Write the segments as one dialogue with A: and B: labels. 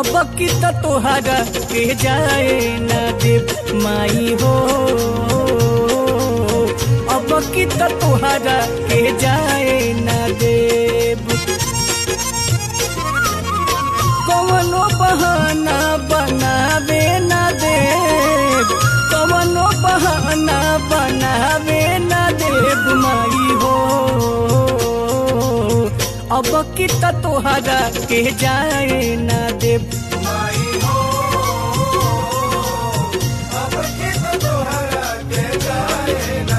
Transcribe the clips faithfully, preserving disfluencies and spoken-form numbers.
A: अब की त तोहरा के जाए ना देव माई हो, अब की त तोहरा के जाए ना देव। कवनो बहाना बनावे ना देव, कवनो बहाना बनावे ना देव माई हो, अब की त तोहरा के जाए ना देव माई हो, अब की त तोहरा के जाए ना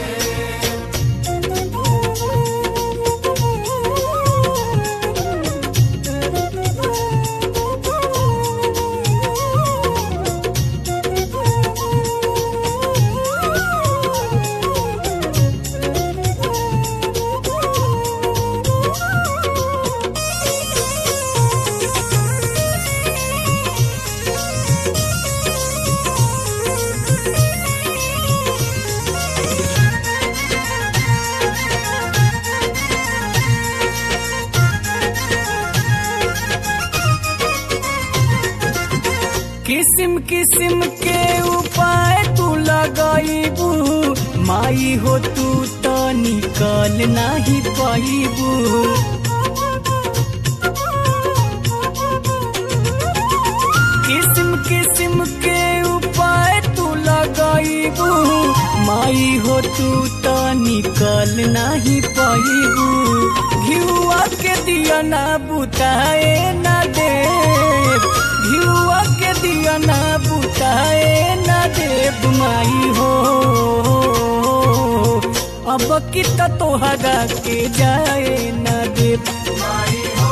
A: किस्म किस्म के उपाय तू लगाईबू माई हो, तू तो निकल नहीं पाईबू। किस्म किस्म के उपाय तू लगाईबू माई हो, तू तो निकल नहीं पाईबू। घिउआ के दिया ना बुताए ना देव, घिउआ के दिया ना बुताए ना देव माई हो, अब की त तोहरा के जाए ना देव माई हो,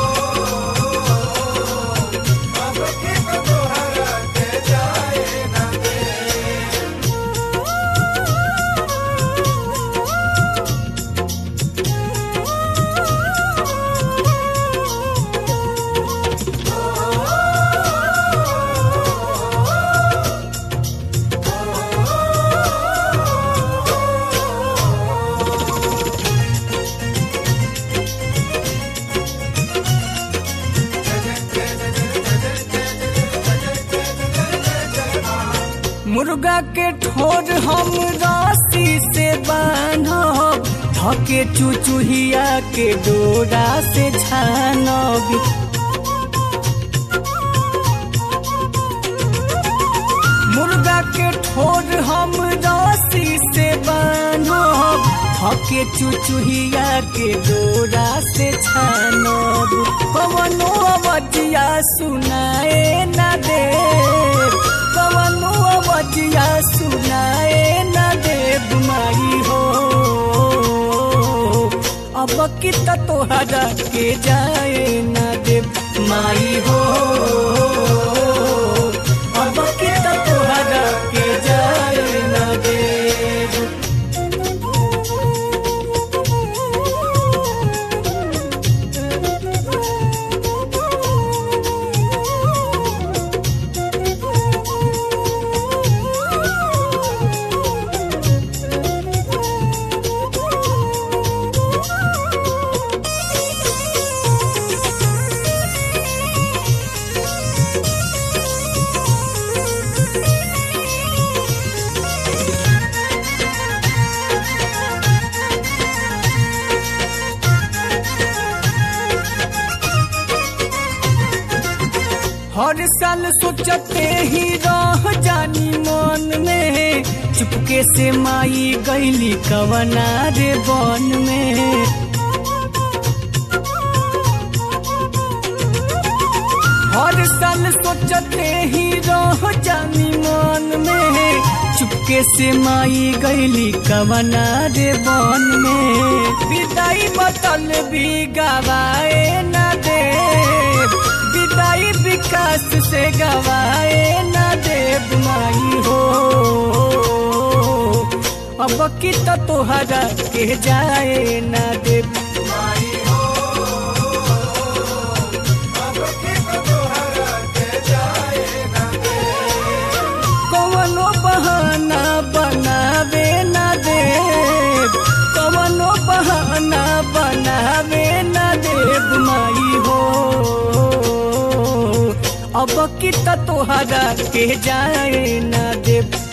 A: अब की त तोहरा के जाए ना मुर्गा के ठोर हम रस्सी से बान्हब, धके चुचुहिया के डोरा से छानब। मुर्गा के ठोर हम रस्सी से बान्हब, धके चुचुहिया के डोरा से छानब। कवनो अवजिया सुनाए ना देव, कवनो अवजिया सुनाए ना देव माई हो, अब की त तोहरा के जाए ना देव माई हो, अब की त तोहरा के जाए ना देव। हर साल सोचते ही रह जानी मन में, चुपके से माई गईली कवना रे बन में। हर साल सोचते ही रह जानी मन में, चुपके से माई गईली कवना रे बन में। विदाई बतल भी गवाए ना देव, विदाई विकास से गवाए ना देव माई हो, अब की त तोहरा के जाए ना देव माई हो, अब की त तोहरा के जाए ना देव। कवनो बहाना बनावे ना देव, कवनो बहाना बनावे ना देव माई हो, अब कि त तोहरा के जाए ना देव।